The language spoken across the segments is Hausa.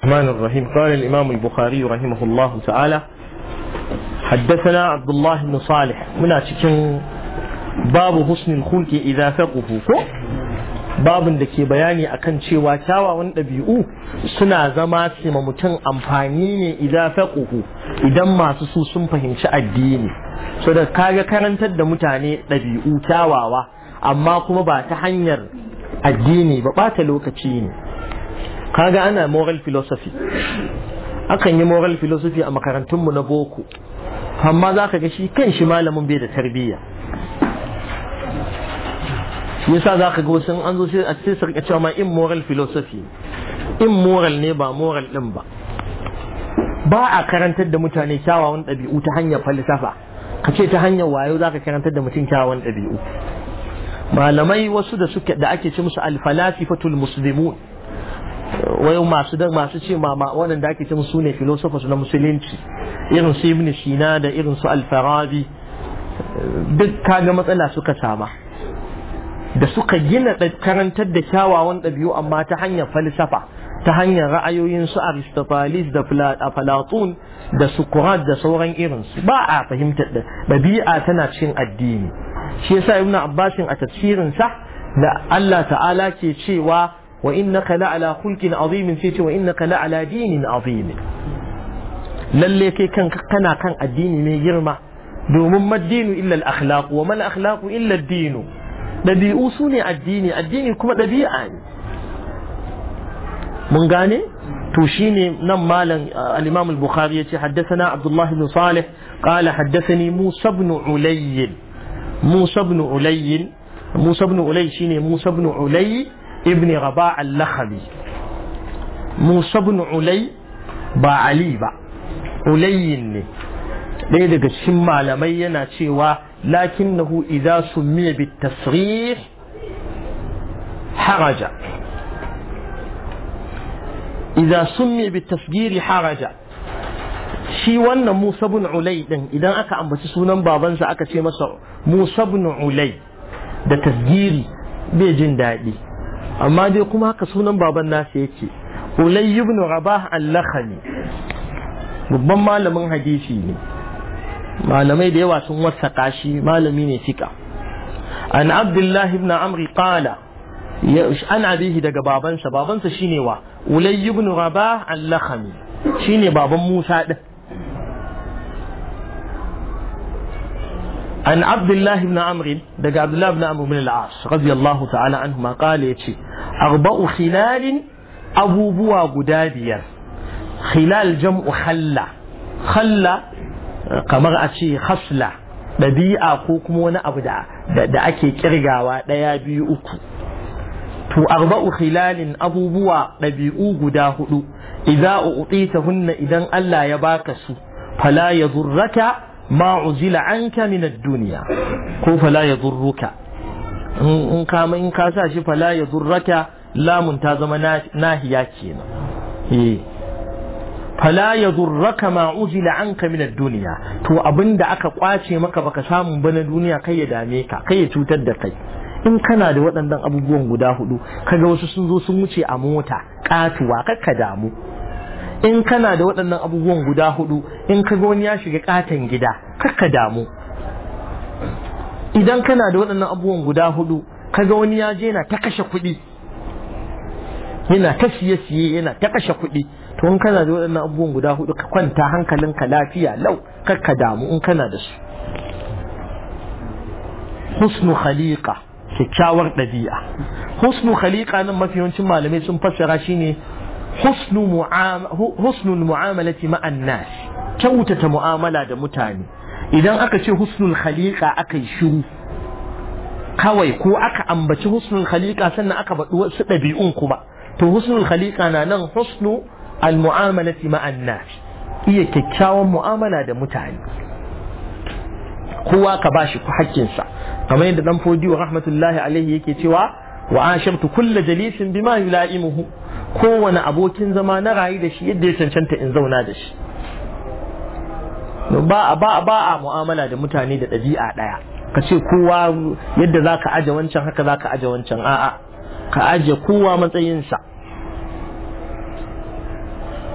الرحمن الرحيم. قال الإمام البخاري رحمه الله تعالى: حدثنا عبد الله بن صالح منا cikin babu husnul khulqi idza faqahu ko babun da ke bayani akan cewa kyawawan ɗabi'u suna zama su ma mutum amfani ne idza faqahu idan masu su sun fahimci addini. So da kaga karantar da mutane ɗabi'u kyawawa amma kuma ba ta hanyar addini ba ɓata lokaci ne. Kaga ana moral philosophy, akan yi moral philosophy a makarantunmu na boko, amma za ka ga shi kan shi malamin bai da tarbiyya. Yasa za ka ga wasu an zo sai a ce sarka cewa ma immoral philosophy, immoral ne ba moral din ba. Ba a karantar da mutane kyawawan ɗabi'u ta hanyar falsafa, ka ce ta hanyar wayo za ka karantar da mutum kyawawan ɗabi'u. Malamai wasu da ake ce musu alfalasifatul muslimun, wayo masu ce waɗanda ake ce musu ne philosophers na musulunci, irin su Ibn Sina da irin su Al-Farabi, duk kaga matsala suka sama da suka gina karantar da kyawawan ɗabi'u amma ta hanyar falsafa, ta hanyar ra'ayoyin su Aristophanes da Platon da Socrates da sauran irinsu. Ba a fahimtar da ɗabi'a tana cikin addini. Shi yasa Ibn Abbas a tafsirin sa da Allah ta'ala ke cewa wa innaka la'ala khulqin azimin, sai ce wa innaka la'ala dinin azimin. Lalle kai kanka kana kan addini mai girma, domin maddinu illa al-akhlaq wa mal akhlaqu illa ad-din. Dabi'u sune addini, addini kuma dabi'a ne. Mun gane? To shine nan malam al-Imam al-Bukhari yace haddathana Abdullah ibn Salih qala haddathani Musa ibn Ulayy. Musa ibn Ulayy shine Musa ibn Ulayy ibn Rabah al-Lakhmi. Musa ibn Ulayy ba Ali ba, Ulayy ne. Ɗaya daga cikin malamai yana cewa lakinnahu idza summiya bit-tasrih haraja, idza summiya bit-tasghir haraja. Shi wannan Musa ibn Ulayy din idan aka ambaci sunan babansa aka ce masa Musa ibn Ulayy da tasgiri bai jin daɗi, amma dai kuma haka sunan baban nasa yake, Ulayy ibn Rabah al-Lakhmi. Babban malamin hadisi ne, malamai da yawa sun wasaka shi, malami ne fika. An Abdullah ibn Amr qala, an abihi daga babansa shine wa Ulayy ibn Rabah al-Lakhmi, shine baban Musa din. An Abdullah ibn Amr daga Abdullah ibn Amr bin al-As radiyallahu ta'ala anhuma qala yace arba'u khilal, abubuwa guda biyar. Khilal jam'u khalla kamar a ce khasla, ɗabi'a ko kuma wani abu da ake kirgawa ɗaya biyu uku. To arba'u khilalin, abubuwa ɗabi'u guda hudu, idza u'titahunna idan Allah ya baka su, fala yadurraka ma uzila anka min ad-dunya, ko fala yadurruka. In ka sa shi fala yadurraka, lamun ta zama nahiya kenan. Fala yadurraka ma uzila anka min ad-dunya, to abinda aka kwace maka baka samu ba na duniya kai ya dame ka, kai ya cutar da kai. In kana da waɗannan abubuwan guda hudu, kaga wasu sun zo sun wuce a mota katuwa, kakka damu. In kana da waɗannan abubuwan guda hudu, in kaga wani ya shiga katon gida, kakka damu. Idan kana da waɗannan abubuwan guda hudu, kaga wani ya je na ta kashe kuɗi, yana ta siye yana ta kashe kuɗi, to in kana da waɗannan abubuwan guda hudu, ka kwanta hankalinka lafiya lau, kakka damu in kana da su. Husnu khaliqa, kyakkyawar ɗabi'a. Husnu khaliqa nan mafi yawancin malamai sun fassara shine husnul mu'amalati ma'an nas, kyautata mu'amala da mutane. Idan aka ce husnul khaliqa aka yi shiru kawai, ko aka ambaci husnul khaliqa sannan aka faɗi wasu ɗabi'un kuma, to husnul khaliqa na nan husnu al-mu'amalati ma'an nas, iya kyakkyawan mu'amala da mutane, kowa ka bashi haƙƙinsa. Kamar yadda dan Fodiyo rahmatullahi alaihi yake cewa wa ashartu kullu jalisin bima yula'imuhu, kowane abokin zama na rayu da shi yadda ya cancanta in zauna da shi. Ba a mu'amala da mutane da ɗabi'a ɗaya, ka ce kowa yadda za ka aje wancan haka za ka aje wancan, a'a, ka aje kowa matsayinsa.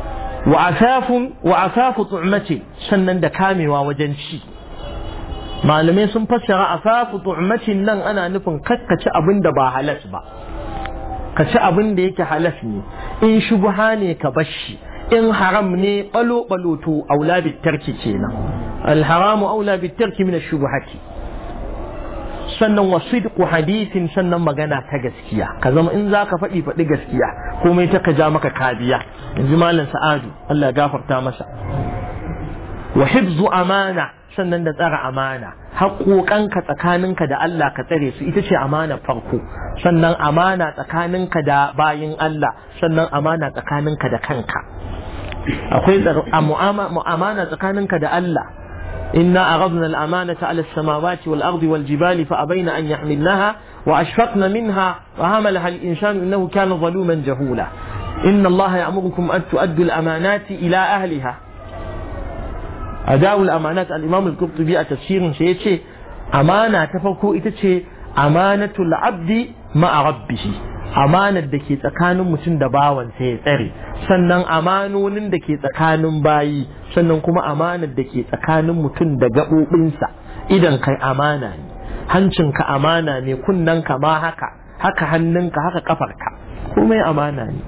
wa asafu tu'mati sannan da kamewa wajen ci malamai sun fassara asafu tu'matin nan ana nufin kakkaci abin da ba halas ba ka ci abin da yake halas ne in shubha ne ka bashi in haram ne balo to aula bitarki kenan al haramu aula bitarki min ash-shubuhati sannan wasidqu hadithin sannan magana ta gaskiya ka zama in zaka faɗi gaskiya komai ta ka ja maka kadiya yanzu malam Sa'adu Allah ya gafarta masa wa hifzu amana sannan da tsara amana haƙoƙanka tsakaninka da Allah ka tsare su ita ce amana farko sannan amana tsakaninka da bayin Allah sannan amana tsakaninka da kanka akwai amana tsakaninka da Allah إنا أخذنا الأمانة على السماوات والأرض والجبال فأبين أن يحملنها وأشفقن منها وحملها الإنسان إنه كان ظلوما جهولا إن الله يأمركم أن تؤدوا الأمانات إلى أهلها أداء الأمانات الإمام القرطبي تفسير شيء أمانة تفكوا إتشي أمانة العبد مع ربه amanar da ke tsakanin mutum da bawansa ya tsare sannan amanonin da ke tsakanin bayi sannan kuma amanar da ke tsakanin mutum da gaɓoɓinsa idan kai amana ne hancinka amana ne kunnanka ma haka hannunka haka kafarka komai amana ne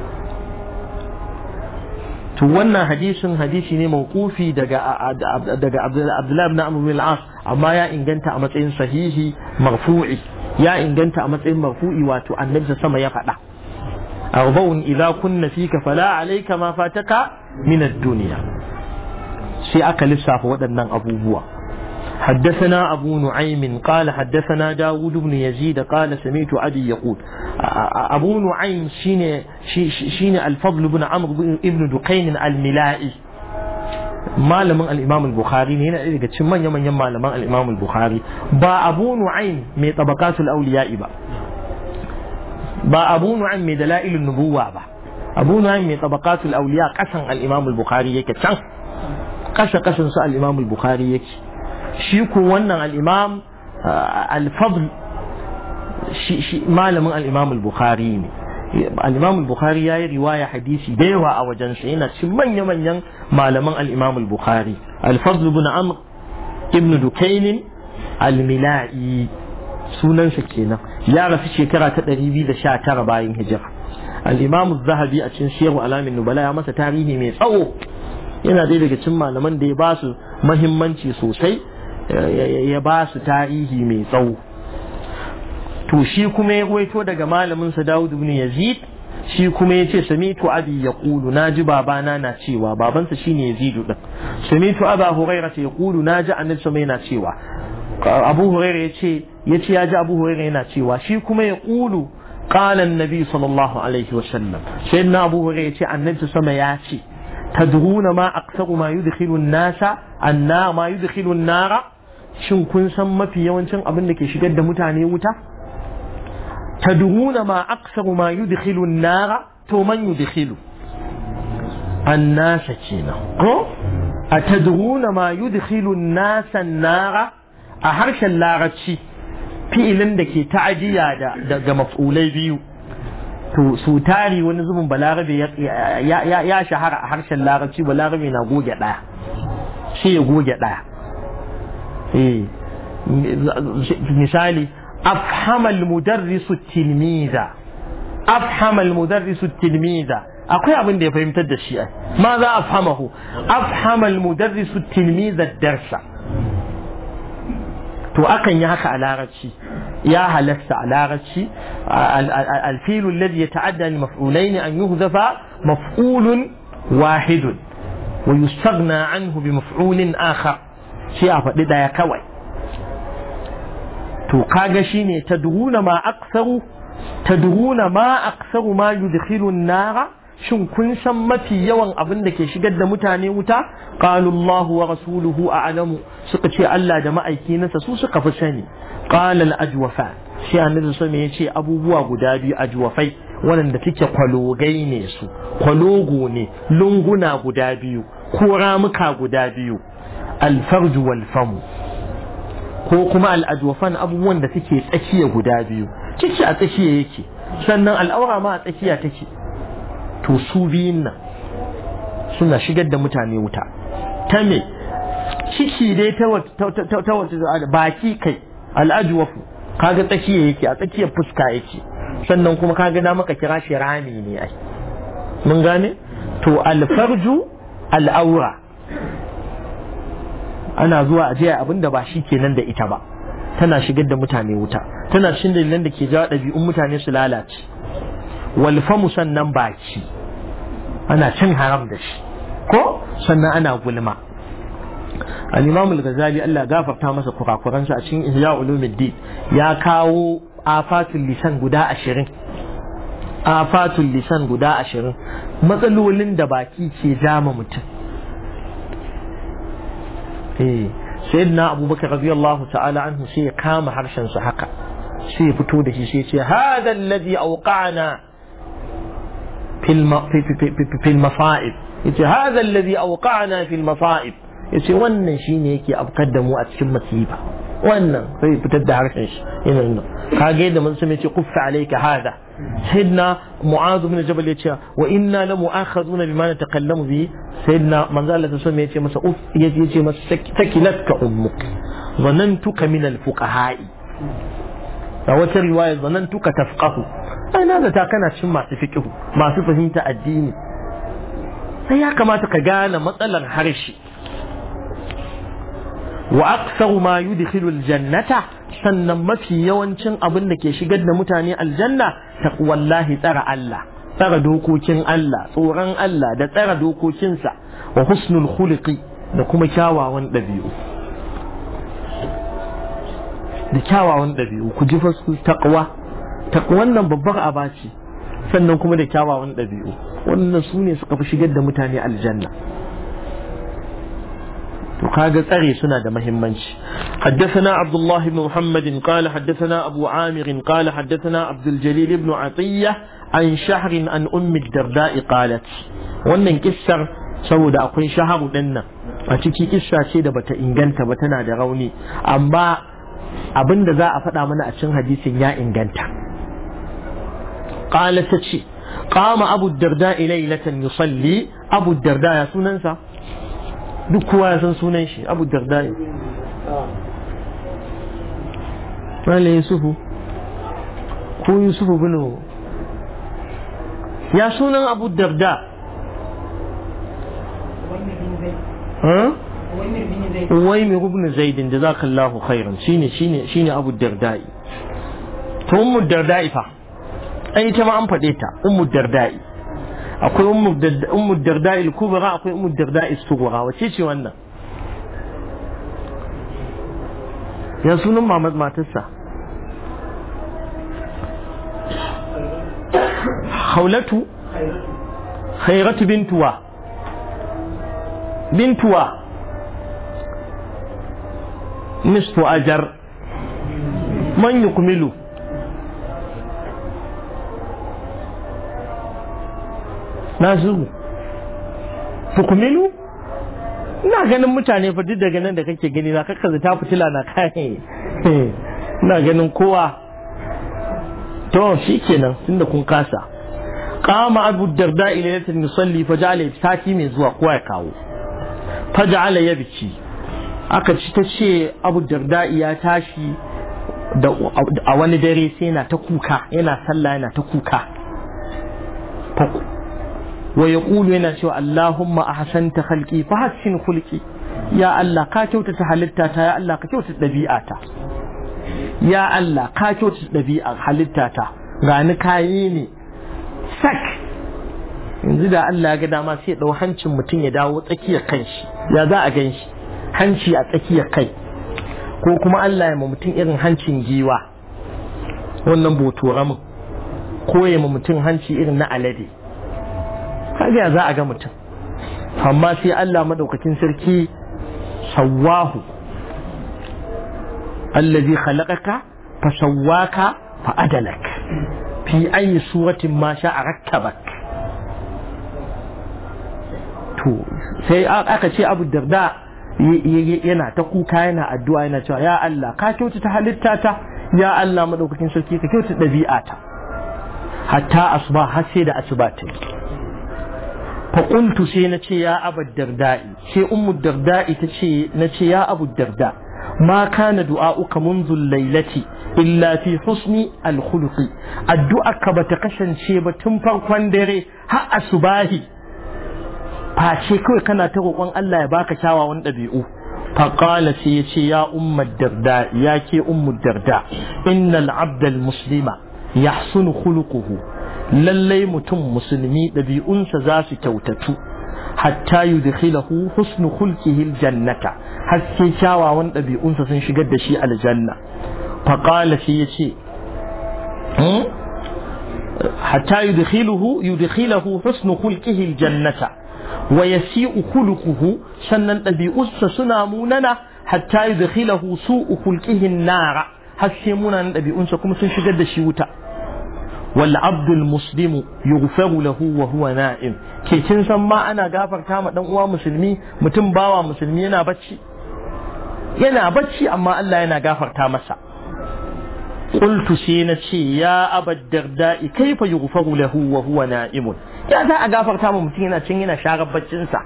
to wannan hadisi ne mawqufi daga Abdullah ibn Amr bin al-As amma ya inganta a matsayin sahihi marfu'i ya inganta a matsayin marfu'i wato annabi sama ya faɗa arba'un idza kunna fika fala alayka ma fataka min ad-dunya sai aka lissafa waɗannan abubuwa حدثنا أبو نعيم قال حدثنا داود بن يزيد قال سمعت أبي يقول أبو نعيم شين الفضل بن عمرو بن دقين الملائي malamin al-Imam al-Bukhari ne yana daga cikin manyan malaman al-Imam al-Bukhari ba Abu Nu'aym mai tabaqatul awliya'i ba Abu Nu'aym mai dalailun nubuwa ba Abu Nu'aym mai tabaqatul awliya kasan al-Imam al-Bukhari yake can kasan su al-Imam al-Bukhari yake shi ko wannan al-Imam al-Fadl shi malamin al-Imam al-Bukhari ne al-Imam al-Bukhari yayi riwaya hadisi da yawa a wajen sa yana cikin manyan malaman al-Imam al-Bukhari al-Fadl ibn Amr ibn Dukayn al-Milai sunan sa kenan ya rasu shekara ta 219 bayan hijira al-Imam az-Zahabi a cikin Siyar Alamin Nubala ya masa tarihi mai tsawo yana dai daga cikin malaman da ya ba su muhimmanci sosai ya ba su tarihi mai tsawo to shi kuma ya ruwaito daga malamin sa Dawud ibn Yazid shi kuma yace sami'tu abi yaqulu naji babana na cewa babansa shine Yazid din sami'tu Abu Hurairah yaqulu naji annabi sama yana cewa Abu Hurairah yace ya ji Abu Hurairah yana cewa shi kuma yaqulu qala an-nabi sallallahu alaihi wasallam sayyidina Abu Hurairah yace annabi sama ya ce tadruna ma aktsaru ma yudkhilu an-nasa anna ma yudkhilu an-nara shin kun san mafi yawancin abin da ke shigar da mutane wuta تدرون ما أكثر ما يدخل النار تو من يدخل الناس كينا أتدرون ما يدخل الناس النار أحرش اللارتشي في إلن دكي تعديا دا مفعولي بيو to su tari wani zubin balarabe ya shahara a harshen larabci balarabe na goge daya sai ya goge daya misali أفهم المدرس التلميذ أفهم المدرس التلميذ أقول أبن دي فهمت الشيء ماذا أفهمه أفهم المدرس التلميذ الدرس تو أكن يحكى على رتشي يا هلست على رتشي الفيل الذي يتعدى المفعولين أن يهذف مفعول واحد ويستغنى عنه بمفعول آخر شيء أفضل يا كوي to kaga shine tadruna ma aktsaru ma yudkhilu an-nara shin kun san mafi yawan abin da ke shigar da mutane wuta qalu Allah wa rasuluhu a'lamu suka ce Allah da ma'aiki nasa su suka fi sani qala al-ajwafan shi annabi sallallahu alaihi yace abubuwa guda biyu ajwafai wanda suke kwalogai ne su kwalogo ne lunguna guda biyu ko ramuka guda biyu al-farju wal famu ko kuma al'adwafan abubuwan da suke tsakiya guda biyu ciki a tsakiya yake sannan al'aura ma a tsakiya take to su biyun nan suna shigar da mutane wuta ta me ciki dai ta wata baki kai al'ajwafu kaga tsakiya yake a tsakiyar fuska yake sannan kuma kaga da maka kira shi rami ne ai mun gane to alfarju al'aura ana zuwa a jiya abinda ba shi kenan da ita ba tana shigar da mutane wuta tana cikin dalilan da ke jawo ɗabi'un mutane su lalace walfamu sannan baki ana cin haram da shi ko sannan ana gulma al-imam al-ghazali Allah gafarta masa kurakuransa a cikin ihya ulumuddin ya kawo afatul lisan guda 20 afatul lisan guda 20 matsalolin da baki ke jama mutum sayyidina abubakar radiyallahu ta'ala anhu sai ya kama harshen sa haka sai ya fito da shi sai ya ce hada alladhi awqa'na fil masa'ib yace hada alladhi awqa'na fil masa'ib yace wannan shine yake afkar da mu a cikin masifa wannan sai fitar da harshen shi yana kage da mun sai yace kuffa alayka hada sayyidina mu'adh ibn jabal yace wa inna la mu'akhaduna bima natakallamu bi sayyidina manzo Allah sai yace masa yace masa takilatka ummuk zanantuka min al-fuqaha'i a wata riwaya zanantuka tafqahu ai na zata kana cin masu fiqh masu fahimta addini sai ya kamata ka gane matsalar harshe wa aktsaru ma yudkhilu aljannata sannan mafi yawancin abin da ke shigar da mutane aljanna taqwallahi tsara Allah tsara dokokin Allah tsoron Allah da tsara dokokinsa wa husnul khuluqi da kuma kyawawan dabi'u ku ji fasu taqwan nan babbar abaci sannan kuma da kyawawan dabi'u wannan sune suka fi shigar da mutane aljanna وكاغا تري سنة مهمنش حدثنا عبد الله بن محمد قال حدثنا أبو عامر قال حدثنا عبد الجليل بن عطية عن شهر عن أم الدرداء قالت wannan kissar saboda akwai shaharu din nan a ciki kissa ce da bata inganta ba tana da rauni amma abinda za a faɗa mana a cikin hadisin ya inganta qalat tace qama abu darda laylatan yusalli abu darda ya sunansa duk kowa ya san sunan shi abu darda wale yusufu ko yusufu bin ya sunan abu darda uwaimi ibn zaid jazakallahu khairan shine abu darda to ummu darda fa ai ta ma an fade ta ummu darda akwai ummu darda al-kubra akwai ummu darda as-sughra wace ce wannan ya sunan mamad matarsa khawlatu khayratu bintuwa nisfu ajar man yukmilu nasu tukumilu ina ganin mutane fa duk daga nan da kake gani na kakkaza ta fitila na kai ina ganin kowa to shikenan tunda kun kasa qama abu darda ilayatan yusalli faja'ala sati mai zuwa kowa ya kawo faja'ala yabki aka ci ta ce abu darda ya tashi a wani dare sai yana ta kuka yana sallah yana ta kuka ويقول هنا شو اللهم أحسنت خلقي فحسن خلقي يا الله كاتوت حلتاتا يا الله كاتوت دبيئاتا يا الله كاتوت دبيئة حلتاتا غاني كايني سك yanzu da Allah ya ga dama sai ya dau hancin mutum ya dawo tsakiyar kanshi ya za a ganshi hanci a tsakiyar kai ko kuma Allah ya ma mutum irin hancin giwa wannan botoramin ko ya ma mutum hanci irin na alade kaga za a ga mutum amma sai Allah madaukakin sarki sawahu allazi khalaqaka fa sawwaka fa adalak fi ayi suratin ma sha'a rakkabak to sai aka ce Abu Darda yana ta kuka yana addu'a yana cewa ya Allah ka kyautata halittata ya Allah madaukakin sarki ka kyautata dabi'ata hatta asba har sai da asuba ta fa qultu sai nace ya abu darda'i sai ummu darda'i nace ya abu darda ma kana du'a'uka منذ laylati illa fi husni al-khuluqi addu'arka bata kasance ba tun farkon dare har asubahi face kawai kana ta roƙon Allah ya baka kyawawan ɗabi'u فقال سيتي يا أم الدرداء يا كي أم الدرداء إن العبد المسلم يحسن خلقه للي متم مسلمي نبي أنس ذاس كوتتو حتى يدخله حسن خلقه الجنة حتى شاوى وان نبي أنس سنشقد شيء على الجنة فقال سيتي حتى يدخله حسن خلقه الجنة ويسيء خلقه سنن ɗabi'unsa suna munana hatta yudkhilahu su'u khulqihi an-nar hasse munanan ɗabi'unsa kuma sun shigar da shi wuta wal abdul muslimu yughfaru lahu wa huwa na'im ke kin san ma ana gafarta ma dan uwa musulmi mutum bawa musulmi yana bacci amma Allah yana gafarta masa qultu sai na ce ya abad darda'i kaifa yughfaru lahu wa huwa na'imun ya za a gafarta ma mutum yana cin yana sharar baccin sa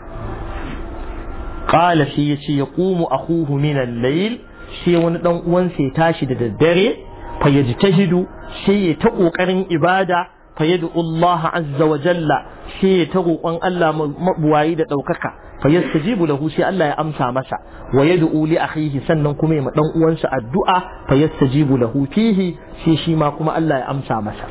qala shi yace yaqumu akhuhu min al-layl shi wani dan uwan sa ya tashi da daddare fa yajtahidu shi ya ta kokarin ibada fa yad'u Allah azza wa jalla shi ya ta roƙon Allah mabuwayi da daukaka fa yastajibu lahu sai Allah ya amsa masa wa yad'u li akhihi sannan kuma ya ma dan uwansa addu'a fa yastajibu lahu fihi shi ma kuma Allah ya amsa masa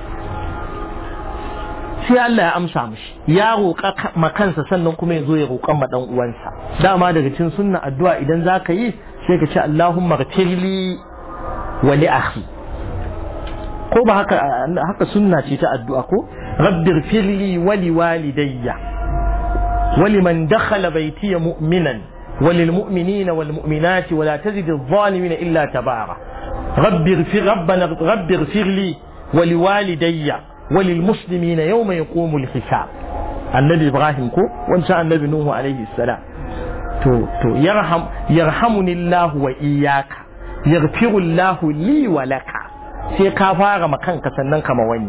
sai Allah ya amsa mishi ya roƙa makansa sannan kuma ya zo ya roƙan ma dan uwansa dama daga cikin sunna addu'a idan zaka yi sai ka ce Allahumma ghfirli wa li akhi ko ba haka sunna ce ta addu'a ko rabbi ghfirli wa li walidayya wa liman dakhala baytiya mu'minan wa lil mu'minina wal mu'minati wa la tazid adh-dhalimina illa tabara rabbi ghfirli wa li walidayya وللمسلمين يوم يقوم الحساب النبي إبراهيم كو وانشاء النبي نوح عليه السلام تو يرحمني الله وإياك يغفر الله لي ولك sai ka fara makanka sannan kama wani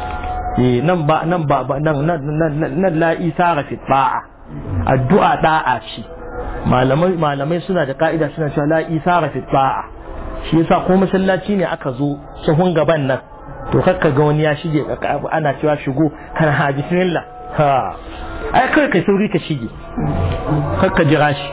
nan la isara fi ta'a addu'a da'a ce malamai suna da ka'ida suna cewa la isara fi ta'a shi yasa ko masallaci ne aka zo sahun gaban nan to kakka ga wani ya shige ana cewa shigo kana ha bismillah ha ai kai sauri ka shige kakka jira shi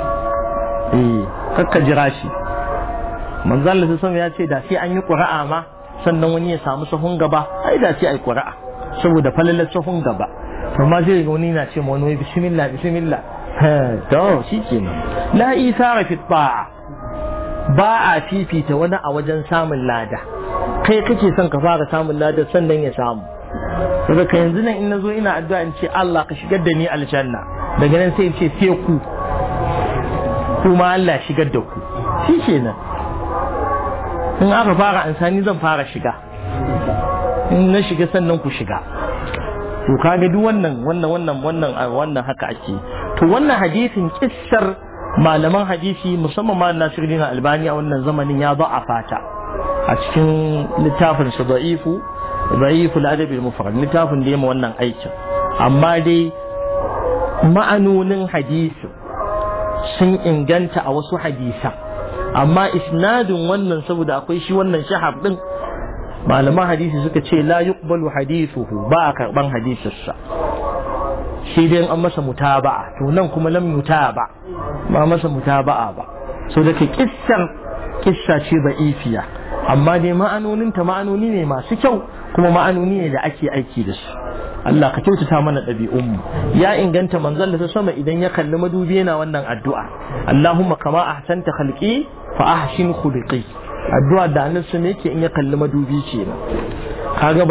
kakka jira shi manzo Allah sai ya ce da sai an yi qura'a ma sannan wani ya samu sahun gaba ai da sai ai qura'a saboda falalar sahun gaba amma sai ga wani na ce ma wani bismillah to shikenan la isara fi ta'a ba a fifita wani a wajen samun lada kai kake son ka fara samun lada sannan ya samu daga ka yanzu nan in nazo ina addu'a in ce Allah ka shigar da ni aljanna daga nan sai in ce sai ku kuma Allah shigar da ku shikenan in aka fara ansani zan fara shiga in na shiga sannan ku shiga to kaga duk wannan haka ake to wannan hadisin kissar malaman hadisi musamman ma Nasiruddin Albani a wannan zamanin ya da'afa ta a cikin littafin sa da'iful adab al-mufrad littafin da yake wannan aikin amma dai ma'anonin hadisi sun inganta a wasu hadisa amma isnadin wannan saboda akwai shi wannan shahab din malaman hadisi suka ce la yuqbalu hadithuhu ba a karban hadisinsa shi dai an masa mutaba'a to nan kuma lam yutaba ba masa mutaba'a ba so da ke kissa ce da'ifiya amma dai ma'anonin ta ma'anoni ne masu kyau kuma ma'anoni ne da ake aiki da su Allah ka kyautata mana ɗabi'unmu ya inganta manzon da sama idan ya kalli madubi yana wannan addu'a Allahumma kama ahsanta khalqi fa ahsin khuluqi addu'a da annabi sun yake in ya kalli madubi kenan kaga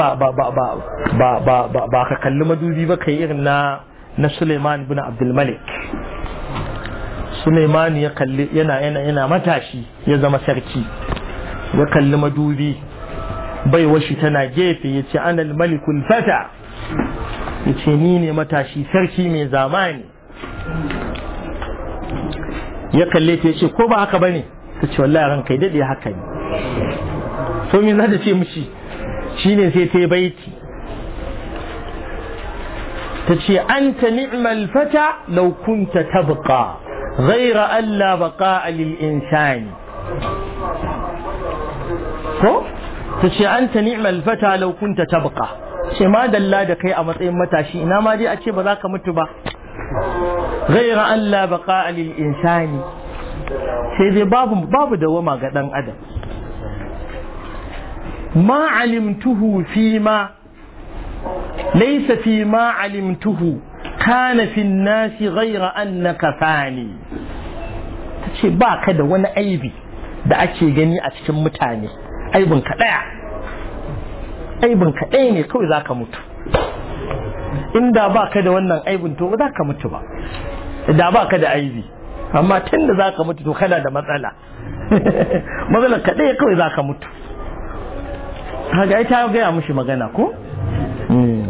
ba ka kalli madubi ba kai irin na Suleiman ibn Abdul Malik Suleiman ya kalli yana matashi ya zama sarki ya kalli madubi bai washi tana gefe yace anal malikul fata yace ni ne matashi sarki mai zamani ya kalle ta yace ko ba haka bane tace wallahi ran kai dade haka ne to me za ta ce mishi shine sai ta baiti تشي أنت نعم الفتى لو كنت تبقى غير أن لا بقاء للإنسان تشي أنت نعم الفتى لو كنت تبقى شي ما دلا da kai a matsayin matashi ina ma dai a ce ba za ka mutu ba غير أن لا بقاء للإنسان sai dai babu dawama ga dan adam ma alimtuhu fima laysa fi ma alimtuhu kana fi an-nasi ghayra annaka fani tace ba ka da wani aibi da ake gani a cikin mutane aibin ka ɗaya ne kawai zaka mutu inda ba ka da wannan aibin to ba za ka mutu ba da ba ka da aibi amma tun da za ka mutu to kana da matsala matsalar ka ɗaya kawai za ka mutu haka ita gaya mushi magana ko